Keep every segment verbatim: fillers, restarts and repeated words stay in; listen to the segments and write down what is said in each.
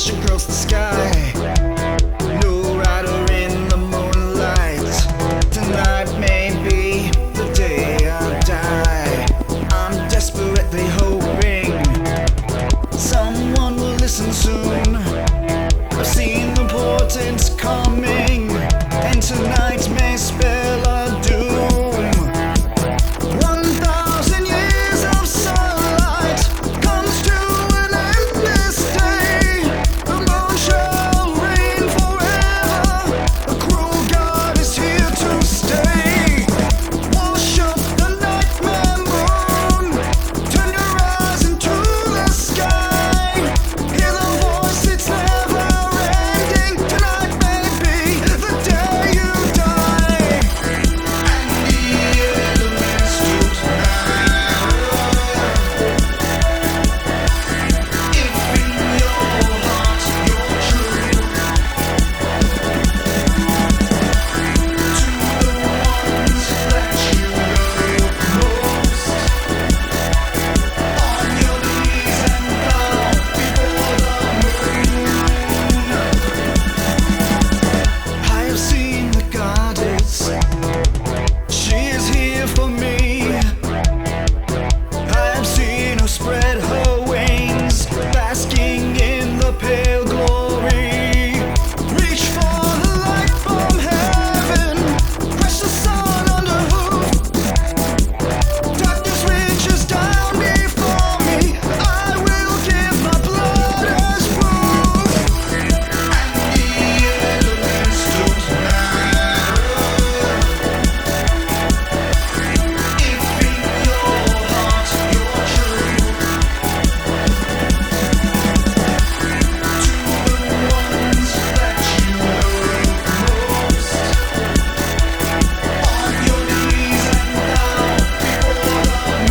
flash across the sky. No rider in the moonlight. Tonight may be the day I die. I'm desperately hoping someone will listen soon. I've seen the portents coming, and tonight may spell a doom. One thousand years of sunlight comes to an endless day. The moon shall reign forever. The cruel God is here to stay. Wash up the nightmare moon. Turn your eyes into the sky. Hear the voice, it's never ending. Tonight may be the day you die. And the elements took tonight. If in your heart you're true to the ones that you love most, on your knees and bow before the moon. I have seen the goddess. She is here for me. I have seen her spread her wings, basking in the pale glory. Reach for the light from heaven. Crash the sun under hoof. Darkness reaches down before me. I will give my blood as proof. And the elements took tonight. If in your heart you're true to the ones that you love most, on your knees and bow before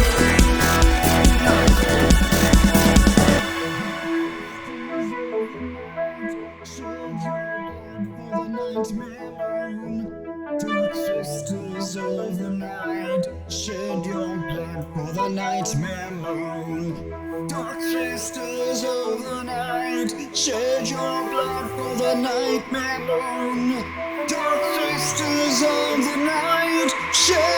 the moon. Shed your blood for the nightmare moon. Dark sisters of the night, shed your blood for the nightmare moon. Dark sisters of the night, shed